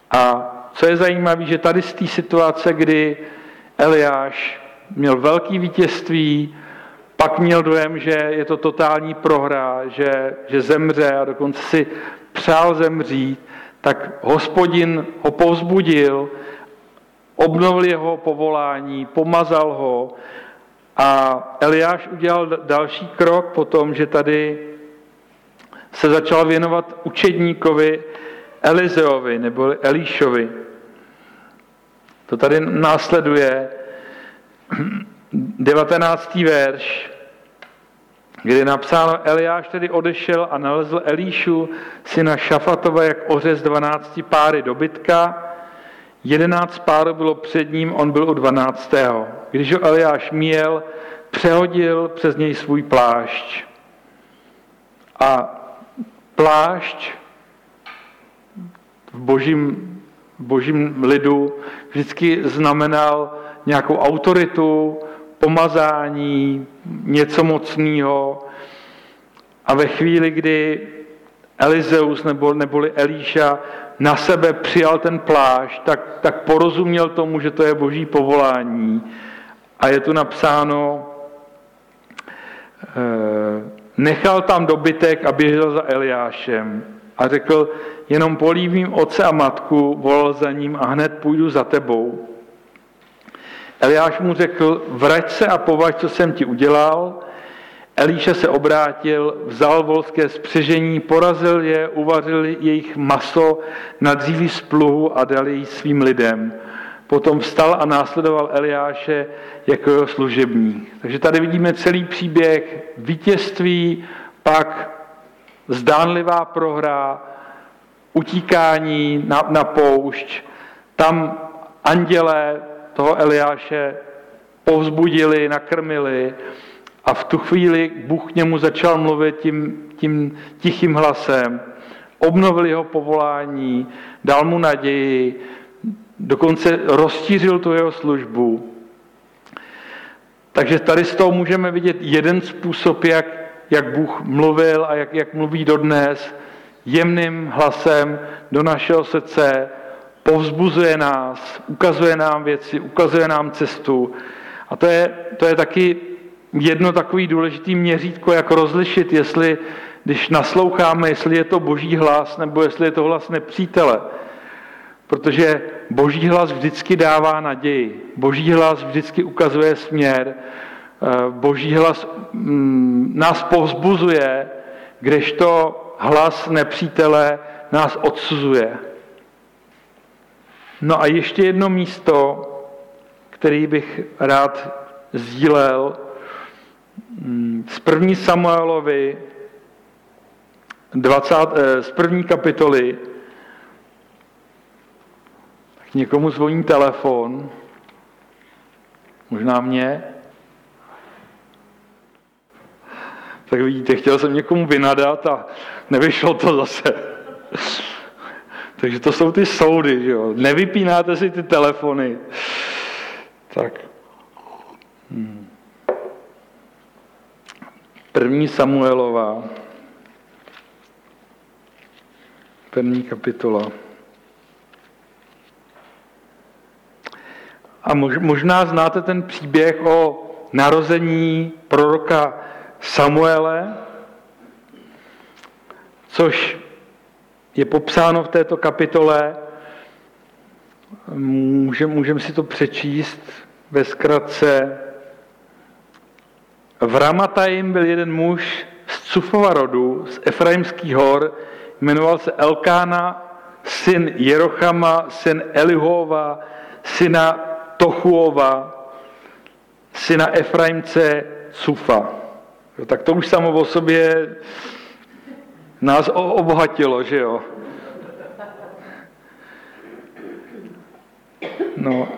A co je zajímavé, že tady z té situace, kdy Eliáš měl velký vítězství, pak měl dojem, že je to totální prohra, že zemře a dokonce si přál zemřít, tak Hospodin ho povzbudil, obnovil jeho povolání, pomazal ho a Eliáš udělal další krok potom, že tady se začal věnovat učedníkovi Elizeovi nebo Elíšovi. To tady následuje 19. verš, kde je napsáno: Eliáš tedy odešel a nalezl Elíšu, syna Šafatova, jak ořez 12 páry dobytka. 11 párů bylo před ním, on byl u 12. Když ho Eliáš měl, přehodil přes něj svůj plášť. A plášť v božím lidu vždycky znamenal nějakou autoritu, pomazání, něco mocného. A ve chvíli, kdy Elizeus neboli Elíša na sebe přijal ten plášť, tak porozuměl tomu, že to je boží povolání. A je tu napsáno, nechal tam dobytek a běžel za Eliášem. A řekl, jenom polívím otce a matku, volal za ním a hned půjdu za tebou. Eliáš mu řekl, vrať se a považ, co jsem ti udělal. Elíša se obrátil, vzal volské spřežení, porazil je, uvařil jejich maso na dříví z pluhu a dal jej svým lidem. Potom vstal a následoval Eliáše jako jeho služebník. Takže tady vidíme celý příběh vítězství, pak zdánlivá prohra, utíkání na poušť. Tam andělé toho Eliáše povzbudili, nakrmili a v tu chvíli Bůh k němu začal mluvit tím tichým hlasem. Obnovil jeho povolání, dal mu naději, dokonce rozšířil tu jeho službu. Takže tady z toho můžeme vidět jeden způsob, jak Bůh mluvil a jak mluví dodnes, jemným hlasem do našeho srdce, povzbuzuje nás, ukazuje nám věci, ukazuje nám cestu. A to je taky jedno takový důležitý měřítko, jak rozlišit, jestli, když nasloucháme, jestli je to boží hlas, nebo jestli je to hlas nepřítele. Protože boží hlas vždycky dává naději. Boží hlas vždycky ukazuje směr. Boží hlas nás povzbuzuje, kdežto hlas nepřítele nás odsuzuje. No a ještě jedno místo, který bych rád sdílel, z 1. Samuelovi, z 1. kapitoly. Tak někomu zvoní telefon, možná mě. Tak vidíte, chtěl jsem někomu vynadat a nevyšlo to zase. Takže to jsou ty soudy, že jo. Nevypínáte si ty telefony. Tak. 1. Samuelova, 1. kapitola. A možná znáte ten příběh o narození proroka Samuele, což je popsáno v této kapitole. Můžeme si to přečíst ve zkratce. V Ramatajim byl jeden muž z Cufova rodu, z Efraimských hor, jmenoval se Elkána, syn Jerochama, syn Elihova, syna Tochuova, syna Efraimce Cufa. Tak to už samo o sobě nás obohatilo, že jo? No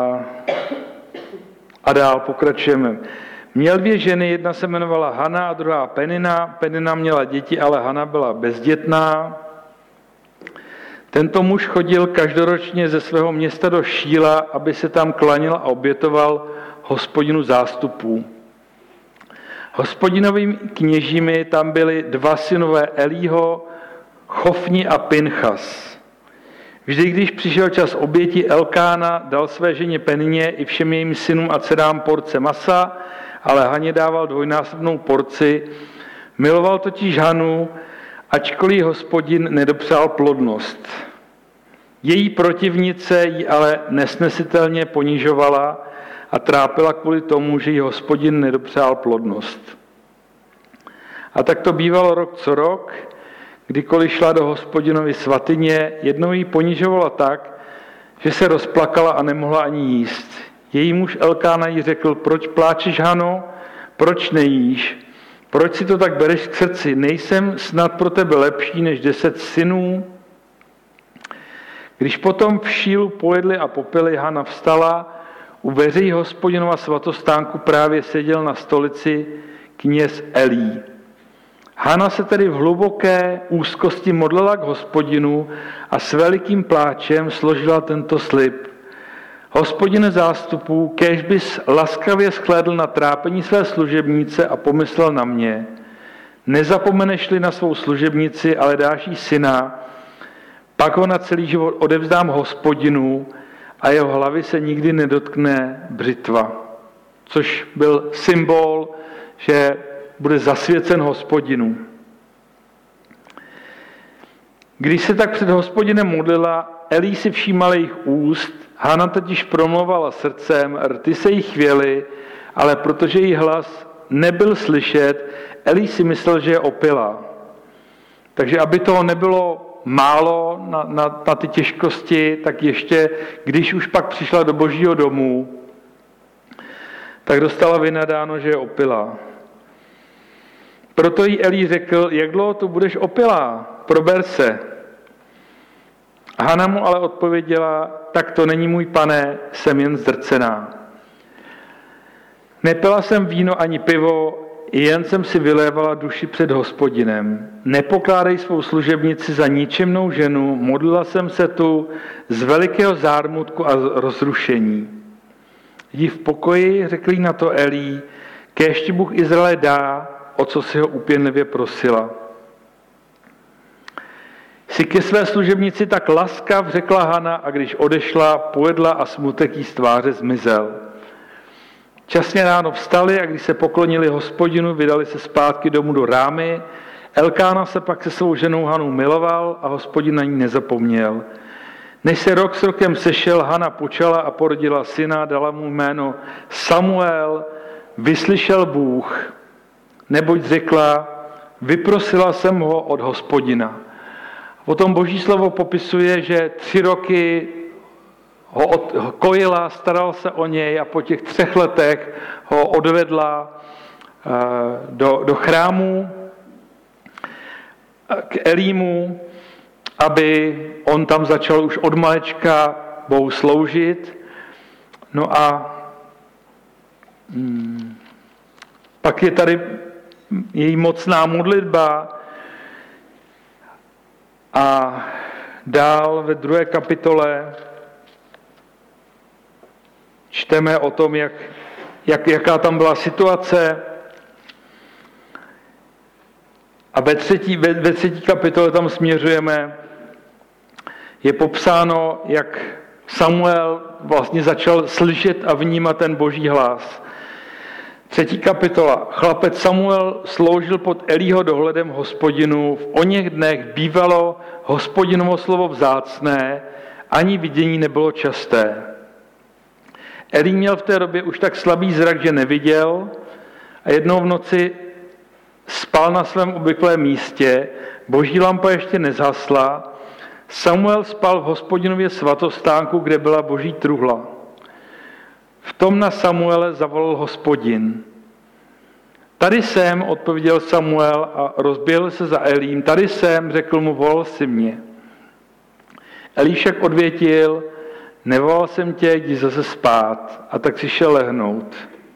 a dál pokračujeme. Měl 2 ženy, jedna se jmenovala Hana a druhá Penina. Penina měla děti, ale Hana byla bezdětná. Tento muž chodil každoročně ze svého města do Šíla, aby se tam klanil a obětoval Hospodinu zástupů. Hospodinovými kněžími tam byli 2 synové Elího, Chofni a Pinchas. Vždy, když přišel čas oběti, Elkána dal své ženě Penině i všem jejím synům a dcerám porce masa, ale Haně dával dvojnásobnou porci. Miloval totiž Hanu, ačkoliv Hospodin nedopřál plodnost. Její protivnice ji ale nesnesitelně ponižovala a trápila kvůli tomu, že jí Hospodin nedopřál plodnost. A tak to bývalo rok co rok, kdykoliv šla do Hospodinovy svatyně, jednou ji ponižovala tak, že se rozplakala a nemohla ani jíst. Její muž Elkána jí řekl: proč pláčeš, Hano, proč nejíš? Proč si to tak bereš k srdci? Nejsem snad pro tebe lepší než 10 synů? Když potom v Šílu pojedli a popili, Hana vstala, u dveří Hospodinova svatostánku právě seděl na stolici kněz Elí. Hana se tedy v hluboké úzkosti modlila k Hospodinu a s velikým pláčem složila tento slib. Hospodine zástupů, kéž bys laskavě shlédl na trápení své služebnice a pomyslel na mě. Nezapomeneš-li na svou služebnici, ale dáš jí syna, pak ho na celý život odevzdám Hospodinu a jeho hlavy se nikdy nedotkne břitva. Což byl symbol, že bude zasvěcen Hospodinu. Když se tak před Hospodinem modlila, Elí si všímal jejich úst, Hana totiž promlouvala srdcem, rty se jí chvěly, ale protože její hlas nebyl slyšet, Elí si myslel, že je opilá. Takže aby toho nebylo málo na ty těžkosti, tak ještě, když už pak přišla do Božího domu, tak dostala vynadáno, že je opilá. Proto jí Elí řekl: jak dlouho tu budeš opilá? Prober se. Hana mu ale odpověděla: tak to není, můj pane, jsem jen zdrcená. Nepila jsem víno ani pivo, jen jsem si vylévala duši před Hospodinem. Nepokládej svou služebnici za ničemnou ženu, modlila jsem se tu z velikého zármutku a rozrušení. Jdi v pokoji, řekl jí na to Elí, kéž ti Bůh Izraele dá, o co si ho úpěnlivě prosila. Jsi ke své služebnici tak laskav, řekla Hana, a když odešla, pojedla a smutek jí z tváře zmizel. Časně ráno vstali a když se poklonili Hospodinu, vydali se zpátky domů do Rámy. Elkána se pak se svou ženou Hanou miloval a Hospodin na ní nezapomněl. Než se rok s rokem sešel, Hana počala a porodila syna, dala mu jméno Samuel, vyslyšel Bůh, neboť řekla: vyprosila jsem ho od Hospodina. Potom Boží slovo popisuje, že 3 roky ho kojila, staral se o něj a po těch 3 letech ho odvedla do chrámu k Elímu, aby on tam začal už od malečka Bohu sloužit. No a pak je tady její mocná modlitba a dál ve 2. kapitole čteme o tom, jaká tam byla situace. A ve 3. kapitole tam směřujeme, je popsáno, jak Samuel vlastně začal slyšet a vnímat ten Boží hlas. 3. kapitola. Chlapec Samuel sloužil pod Elího dohledem Hospodinu. V oněch dnech bývalo Hospodinovo slovo vzácné, ani vidění nebylo časté. Elí měl v té době už tak slabý zrak, že neviděl, a jednou v noci spal na svém obvyklém místě, Boží lampa ještě nezhasla. Samuel spal v Hospodinově svatostánku, kde byla Boží truhla. V tom na Samuele zavolal Hospodin. Tady jsem, odpověděl Samuel a rozběhl se za Elím. Tady jsem, řekl mu, volal si mě. Elí však odvětil: nevolal jsem tě, jdi zase spát. A tak si šel lehnout.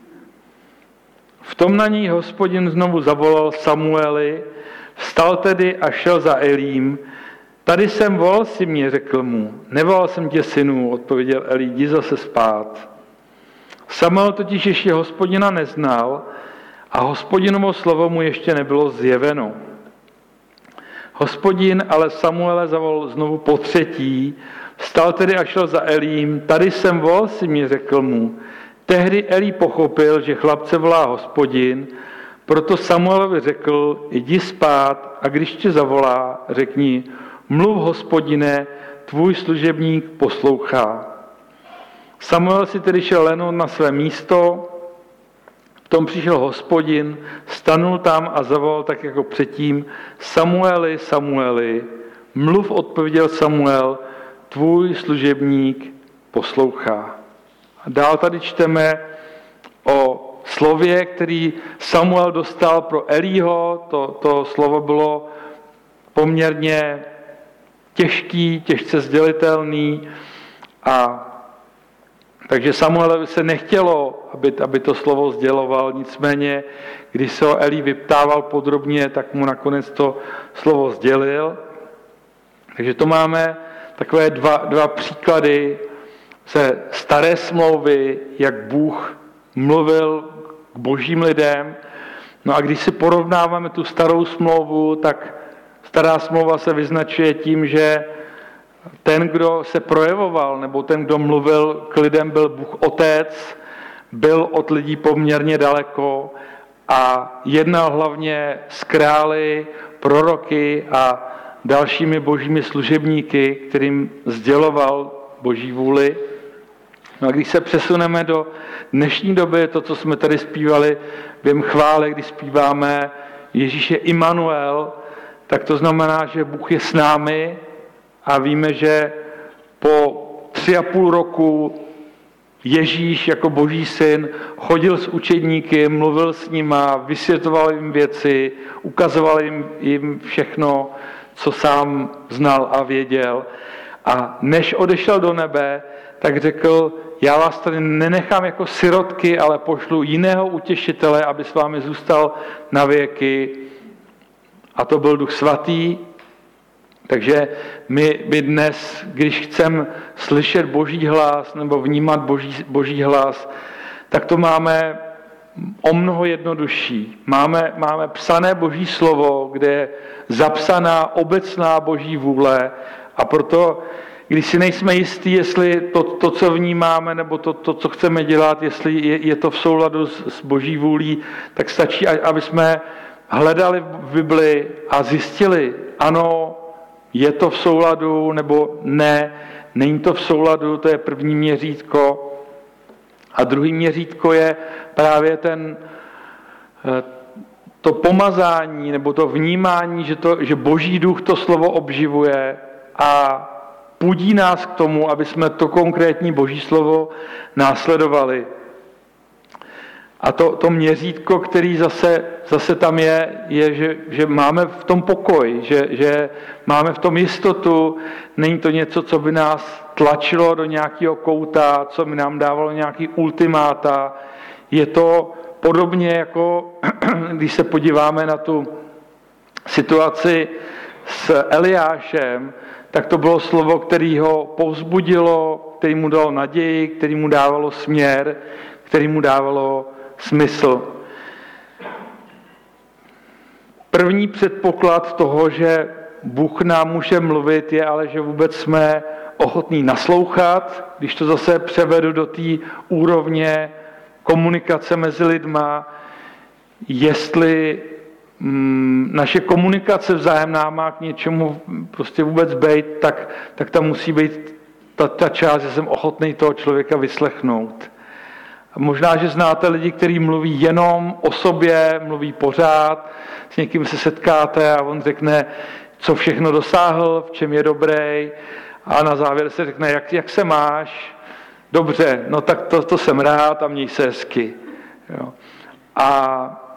V tom na něj Hospodin znovu zavolal: Samueli. Vstal tedy a šel za Elím. Tady jsem, volal si mě, řekl mu. Nevolal jsem tě, synu, odpověděl Elí, jdi zase spát. Samuel totiž ještě Hospodina neznal a Hospodinovo slovo mu ještě nebylo zjeveno. Hospodin ale Samuele zavolal znovu potřetí, vstal tedy a šel za Elím, tady jsem, vol si mi, řekl mu. Tehdy Elí pochopil, že chlapce volá Hospodin, proto Samuelovi řekl, jdi spát a když tě zavolá, řekni, mluv, Hospodine, tvůj služebník poslouchá. Samuel si tedy šel lehnout na své místo, v tom přišel Hospodin, stanul tam a zavolal tak jako předtím, Samueli, Samueli, mluv, odpověděl Samuel, tvůj služebník poslouchá. A dál tady čteme o slově, který Samuel dostal pro Elího. To slovo bylo poměrně těžký, těžce sdělitelný. A takže Samuelovi se nechtělo, aby to slovo sděloval, nicméně, když se ho Elí vyptával podrobně, tak mu nakonec to slovo sdělil. Takže to máme takové dva příklady ze staré smlouvy, jak Bůh mluvil k božím lidem. No a když si porovnáváme tu starou smlouvu, tak stará smlouva se vyznačuje tím, že ten, kdo se projevoval, nebo ten, kdo mluvil k lidem, byl Bůh Otec, byl od lidí poměrně daleko a jednal hlavně s králi, proroky a dalšími božími služebníky, kterým sděloval boží vůli. No a když se přesuneme do dnešní doby, to, co jsme tady zpívali během chvály, když zpíváme Ježíš je Immanuel, tak to znamená, že Bůh je s námi a víme, že po 3,5 roku Ježíš jako boží syn chodil s učedníky, mluvil s nima, vysvětloval jim věci, ukazoval jim všechno, co sám znal a věděl. A než odešel do nebe, tak řekl, já vás tady nenechám jako sirotky, ale pošlu jiného utěšitele, aby s vámi zůstal na věky. A to byl Duch Svatý. Takže my dnes, když chceme slyšet boží hlas nebo vnímat boží hlas, tak to máme o mnoho jednodušší. Máme psané boží slovo, kde je zapsaná obecná boží vůle a proto, když si nejsme jistí, jestli to co vnímáme, nebo to, co chceme dělat, jestli je to v souladu s boží vůlí, tak stačí, aby jsme hledali v Bibli a zjistili, ano, je to v souladu, nebo ne, není to v souladu, to je první měřítko. A druhý měřítko je právě to pomazání, nebo to vnímání, že Boží duch to slovo obživuje a pudí nás k tomu, aby jsme to konkrétní Boží slovo následovali. A to měřítko, který zase tam je, že máme v tom pokoj, že máme v tom jistotu, není to něco, co by nás tlačilo do nějakého kouta, co by nám dávalo nějaký ultimáta. Je to podobně jako, když se podíváme na tu situaci s Eliášem, tak to bylo slovo, který ho povzbudilo, který mu dalo naději, který mu dávalo směr, který mu dávalo smysl. První předpoklad toho, že Bůh nám může mluvit, je ale, že vůbec jsme ochotní naslouchat, když to zase převedu do té úrovně komunikace mezi lidma, jestli naše komunikace vzájemná má k něčemu prostě vůbec být, tak tam musí být ta část, že jsem ochotný toho člověka vyslechnout. Možná, že znáte lidi, kteří mluví jenom o sobě, mluví pořád, s někým se setkáte a on řekne, co všechno dosáhl, v čem je dobrý a na závěr se řekne, jak se máš? Dobře, no tak to jsem rád a měj se hezky. Jo. A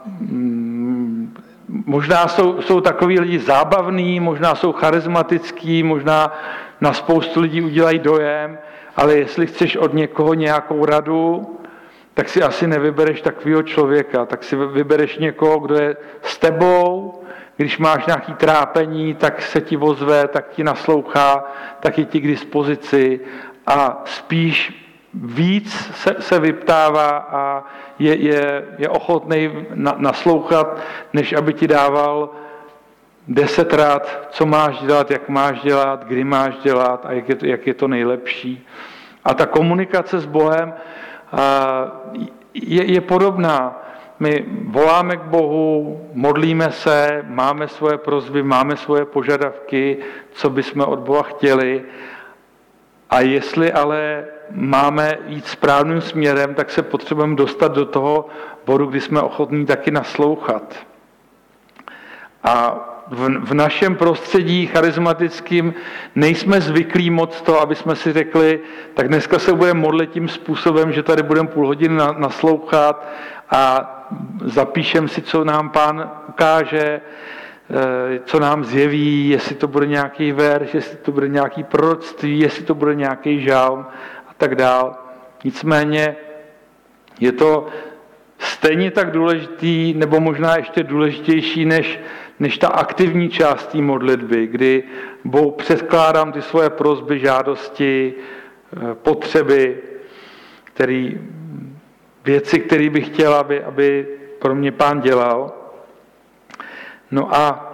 možná jsou takový lidi zábavní, možná jsou charismatický, možná na spoustu lidí udělají dojem, ale jestli chceš od někoho nějakou radu, tak si asi nevybereš takového člověka, tak si vybereš někoho, kdo je s tebou, když máš nějaké trápení, tak se ti ozve, tak ti naslouchá, tak je ti k dispozici a spíš víc se vyptává a je ochotný naslouchat, než aby ti dával 10krát, co máš dělat, jak máš dělat, kdy máš dělat a jak je to nejlepší. A ta komunikace s Bohem je podobná. My voláme k Bohu, modlíme se, máme svoje prosby, máme svoje požadavky, co bychom od Boha chtěli. A jestli ale máme jít správným směrem, tak se potřebujeme dostat do toho bodu, kdy jsme ochotní taky naslouchat. A v našem prostředí charismatickým nejsme zvyklí moc to, aby jsme si řekli, tak dneska se budeme modlit tím způsobem, že tady budeme půl hodiny naslouchat a zapíšem si, co nám Pán ukáže, co nám zjeví, jestli to bude nějaký verš, jestli to bude nějaký proroctví, jestli to bude nějaký žálm a tak dál. Nicméně je to stejně tak důležitý, nebo možná ještě důležitější, než ta aktivní část té modlitby, kdy Bohu předkládám ty svoje prosby, žádosti, potřeby, věci, které bych chtěl, aby pro mě Pán dělal. No a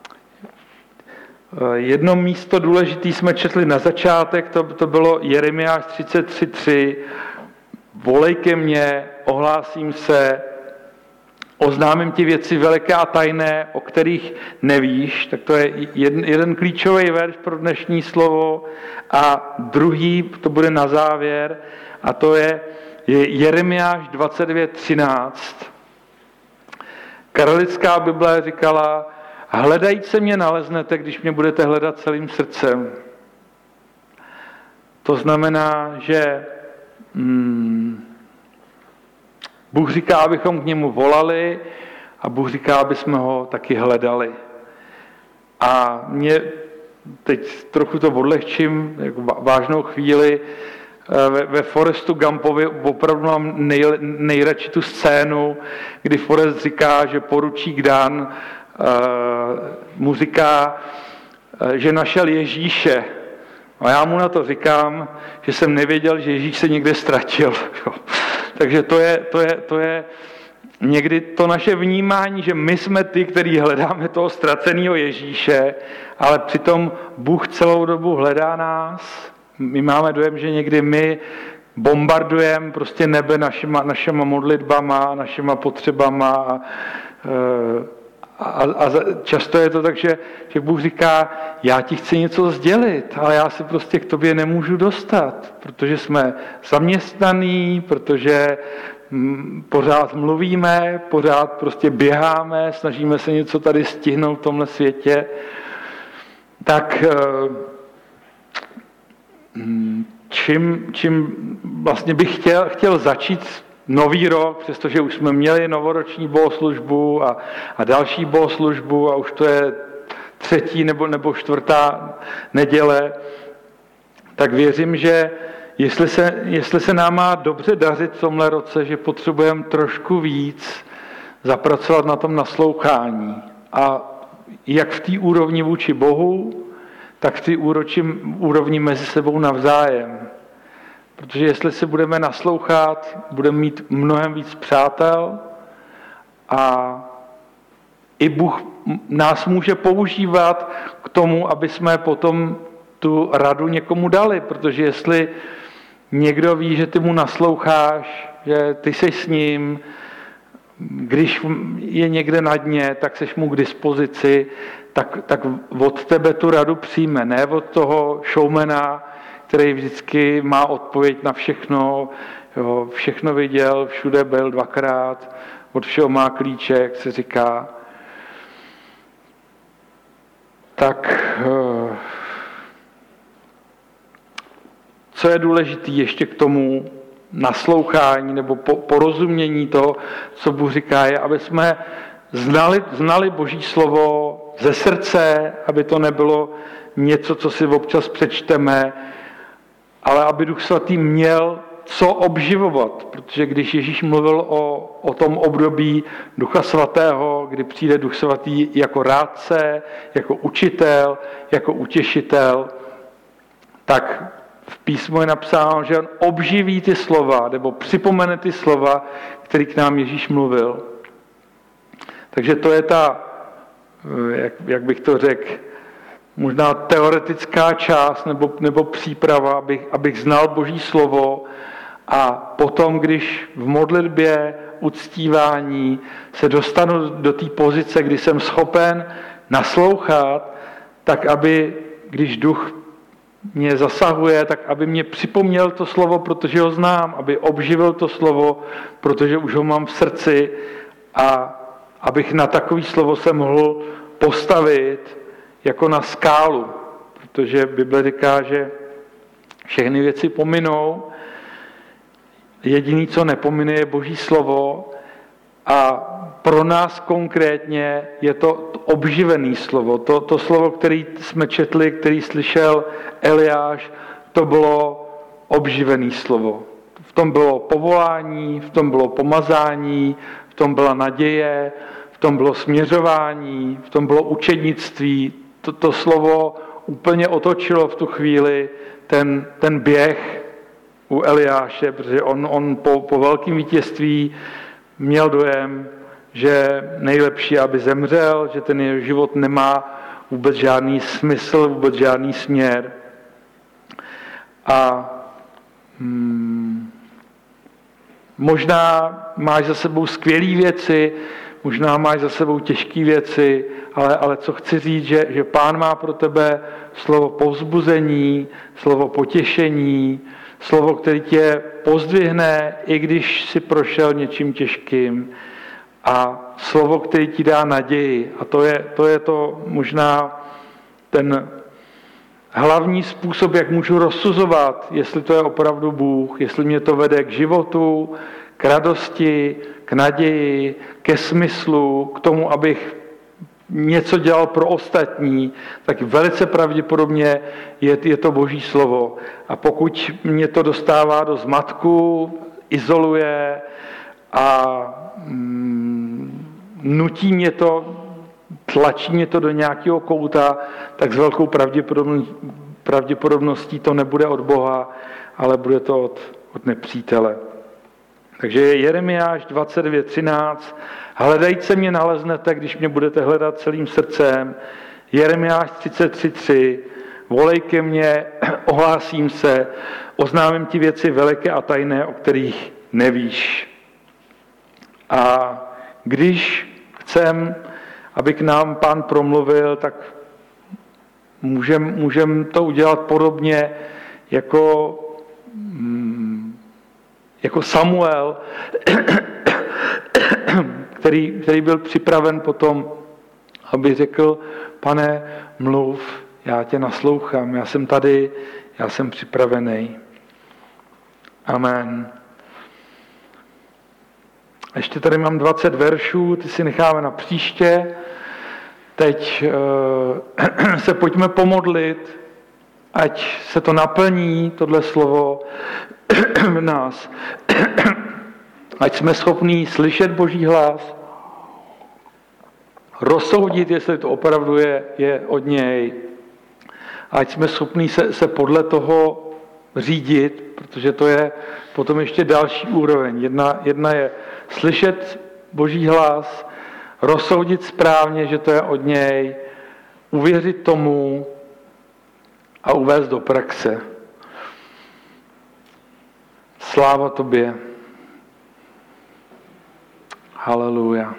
jedno místo důležité jsme četli na začátek, to bylo Jeremiáš 33:3. Volej ke mně, ohlásím se, oznámím ti věci veliké a tajné, o kterých nevíš. Tak to je jeden klíčový verš pro dnešní slovo. A druhý, to bude na závěr, a to je Jeremiáš 29:13. Karalická Bible říkala, hledajte mě naleznete, když mě budete hledat celým srdcem. To znamená, že Bůh říká, abychom k němu volali a Bůh říká, aby jsme ho taky hledali. A mě teď trochu to odlehčím, jako vážnou chvíli, ve Forrestu Gumpovi opravdu mám nejradši tu scénu, kdy Forrest říká, že poručík Dan mu říká, že našel Ježíše. A já mu na to říkám, že jsem nevěděl, že Ježíš se někde ztratil. Takže to je někdy to naše vnímání, že my jsme ty, kteří hledáme toho ztraceného Ježíše, ale přitom Bůh celou dobu hledá nás. My máme dojem, že někdy my bombardujeme prostě nebe našima modlitbama, našima potřebama a často je to tak, že Bůh říká, já ti chci něco sdělit, ale já se prostě k tobě nemůžu dostat, protože jsme zaměstnaní, protože pořád mluvíme, pořád prostě běháme, snažíme se něco tady stihnout v tomhle světě. Tak čím vlastně bych chtěl začít nový rok, přestože už jsme měli novoroční bohoslužbu a další bohoslužbu a už to je 3. nebo 4. neděle, tak věřím, že jestli se nám má dobře dařit v tomhle roce, že potřebujeme trošku víc zapracovat na tom naslouchání. A jak v té úrovni vůči Bohu, tak v té úrovni mezi sebou navzájem. Protože jestli si budeme naslouchat, budeme mít mnohem víc přátel a i Bůh nás může používat k tomu, aby jsme potom tu radu někomu dali, protože jestli někdo ví, že ty mu nasloucháš, že ty jsi s ním, když je někde na dně, tak seš mu k dispozici, tak od tebe tu radu přijme, ne od toho showmana, který vždycky má odpověď na všechno, jo, všechno viděl, všude byl 2krát, od všeho má klíče, jak se říká. Tak co je důležité ještě k tomu naslouchání nebo porozumění toho, co Bůh říká, je, aby jsme znali Boží slovo ze srdce, aby to nebylo něco, co si občas přečteme, ale aby Duch Svatý měl co obživovat, protože když Ježíš mluvil o tom období Ducha Svatého, kdy přijde Duch Svatý jako rádce, jako učitel, jako utěšitel, tak v písmu je napsáno, že on obživí ty slova, nebo připomene ty slova, který k nám Ježíš mluvil. Takže to je ta jak bych to řekl, možná teoretická část nebo příprava, abych znal Boží slovo a potom, když v modlitbě, uctívání se dostanu do té pozice, kdy jsem schopen naslouchat, tak aby, když duch mě zasahuje, tak aby mě připomněl to slovo, protože ho znám, aby obživil to slovo, protože už ho mám v srdci a abych na takový slovo se mohl postavit jako na skálu, protože Bible říká, že všechny věci pominou, jediný, co nepomine, je Boží slovo a pro nás konkrétně je to obživené slovo. To slovo, které jsme četli, který slyšel Eliáš, to bylo obživené slovo. V tom bylo povolání, v tom bylo pomazání, v tom byla naděje, v tom bylo směřování, v tom bylo učednictví. To slovo úplně otočilo v tu chvíli ten běh u Eliáše, protože on po velkém vítězství měl dojem, že nejlepší, aby zemřel, že ten jeho život nemá vůbec žádný smysl, vůbec žádný směr. A možná máš za sebou skvělé věci, možná máš za sebou těžké věci, ale co chci říct, že Pán má pro tebe slovo povzbuzení, slovo potěšení, slovo, které tě pozdvihne, i když si prošel něčím těžkým, a slovo, které ti dá naději. A to je to možná ten hlavní způsob, jak můžu rozsuzovat, jestli to je opravdu Bůh, jestli mě to vede k životu, k radosti, k naději, ke smyslu, k tomu, abych něco dělal pro ostatní, tak velice pravděpodobně je to Boží slovo. A pokud mě to dostává do zmatku, izoluje a nutí mě to, tlačí mě to do nějakého kouta, tak s velkou pravděpodobností to nebude od Boha, ale bude to od nepřítele. Takže Jeremiáš 29:13. Hledajte mě naleznete, když mě budete hledat celým srdcem. Jeremiáš 33:3. Volej ke mně, ohlásím se, oznámím ti věci veliké a tajné, o kterých nevíš. A když chcem, aby k nám Pán promluvil, tak můžem to udělat podobně jako Samuel, který byl připraven potom, aby řekl: Pane, mluv, já tě naslouchám, já jsem tady, já jsem připravený. Amen. Ještě tady mám 20 veršů, ty si necháme na příště. Teď se pojďme pomodlit, ať se to naplní, tohle slovo v nás. Ať jsme schopní slyšet Boží hlas, rozsoudit, jestli to opravdu je od něj. Ať jsme schopní se podle toho řídit, protože to je potom ještě další úroveň. Jedna je slyšet Boží hlas, rozsoudit správně, že to je od něj, uvěřit tomu a uvést do praxe. Sláva tobě. Haleluja.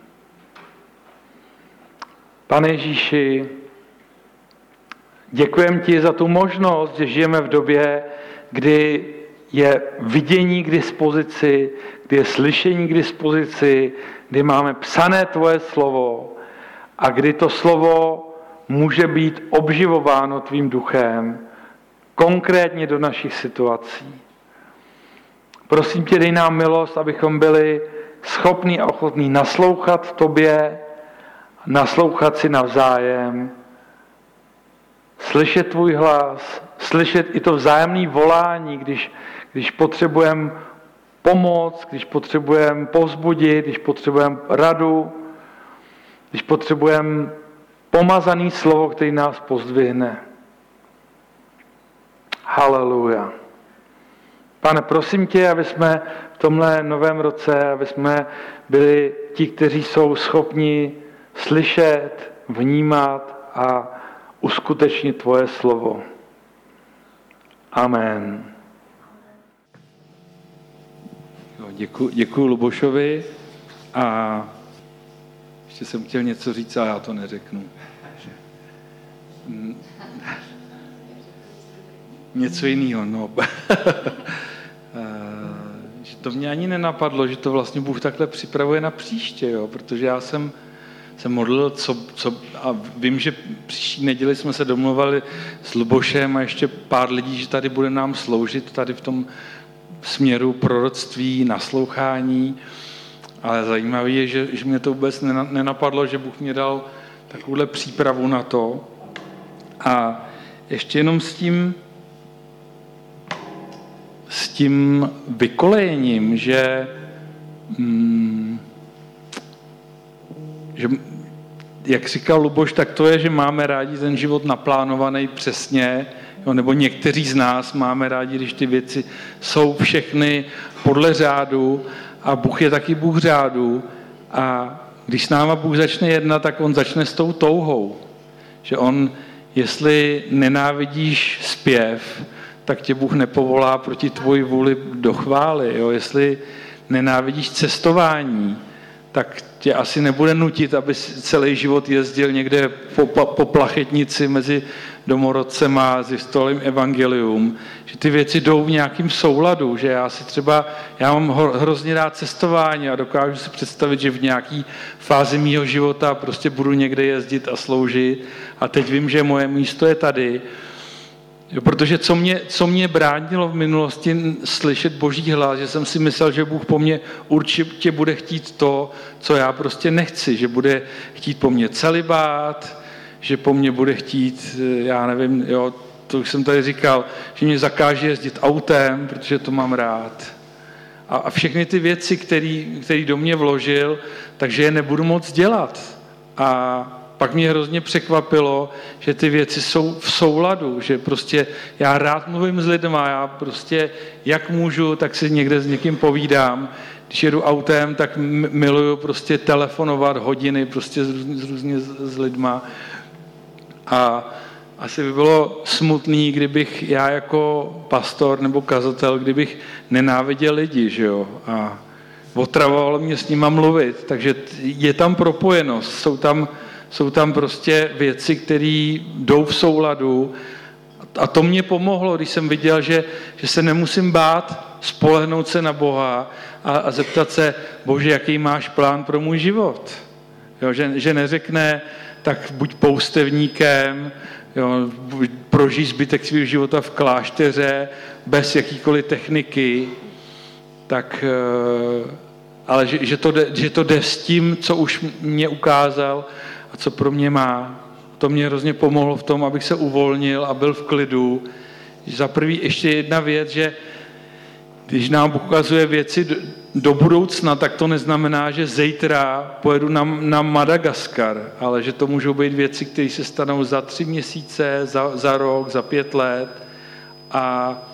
Pane Ježíši, děkujeme ti za tu možnost, že žijeme v době, kdy je vidění k dispozici, kdy je slyšení k dispozici, kdy máme psané tvoje slovo a kdy to slovo může být obživováno tvým duchem konkrétně do našich situací. Prosím tě, dej nám milost, abychom byli schopní a ochotní naslouchat tobě, naslouchat si navzájem, slyšet tvůj hlas, slyšet i to vzájemné volání, když potřebujeme pomoc, když potřebujeme povzbudit, když potřebujeme radu, když potřebujeme pomazaný slovo, který nás pozdvihne. Haleluja. Pane, prosím tě, aby jsme v tomhle novém roce, aby jsme byli ti, kteří jsou schopni slyšet, vnímat a uskutečnit tvoje slovo. Amen. Děkuji Lubošovi a ještě jsem chtěl něco říct, ale já to neřeknu. Něco jiného, no. Že to mě ani nenapadlo, že to vlastně Bůh takhle připravuje na příště, jo? Protože já jsem se modlil, a vím, že příští neděli jsme se domluvali s Lubošem a ještě pár lidí, že tady bude nám sloužit tady v tom směru proroctví, naslouchání, ale zajímavé je, že mě to vůbec nenapadlo, že Bůh mě dal takovouhle přípravu na to. A ještě jenom s tím vykolejením, že jak říkal Luboš, tak to je, že máme rádi ten život naplánovaný přesně, jo, nebo někteří z nás máme rádi, když ty věci jsou všechny podle řádu a Bůh je taky Bůh řádu a když s náma Bůh začne jednat, tak on začne s tou touhou, že on, jestli nenávidíš zpěv, tak tě Bůh nepovolá proti tvoji vůli do chvály, jo, jestli nenávidíš cestování, tak tě asi nebude nutit, aby celý život jezdil někde po plachetnici mezi domorodcema a zjistolím evangelium, že ty věci jdou v nějakým souladu, že já mám hrozně rád cestování a dokážu si představit, že v nějaký fázi mýho života prostě budu někde jezdit a sloužit a teď vím, že moje místo je tady. Protože co mě bránilo v minulosti slyšet Boží hlas, že jsem si myslel, že Bůh po mně určitě bude chtít to, co já prostě nechci, že bude chtít po mně celibát, že po mně bude chtít, já nevím, jo, to už jsem tady říkal, že mě zakáže jezdit autem, protože to mám rád. A všechny ty věci, které do mě vložil, takže je nebudu moc dělat. A pak mě hrozně překvapilo, že ty věci jsou v souladu, že prostě já rád mluvím s lidma, já prostě jak můžu, tak si někde s někým povídám. Když jedu autem, tak miluju prostě telefonovat hodiny prostě různě s lidma. A asi by bylo smutný, kdybych já jako pastor nebo kazatel, kdybych nenáviděl lidi, že jo, a otravovalo mě s nima mluvit, takže je tam propojenost, jsou tam prostě věci, které jdou v souladu a to mě pomohlo, když jsem viděl, že se nemusím bát spolehnout se na Boha a zeptat se, Bože, jaký máš plán pro můj život. Jo, že neřekne, tak buď poustevníkem, jo, prožij zbytek svého života v klášteře, bez jakýkoliv techniky, tak, ale že to jde s tím, co už mě ukázal a co pro mě má. To mě hrozně pomohlo v tom, abych se uvolnil a byl v klidu. Za prvý ještě jedna věc, že když nám ukazuje věci do budoucna, tak to neznamená, že zítra pojedu na Madagaskar, ale že to můžou být věci, které se stanou za 3 měsíce, za rok, za 5 let. A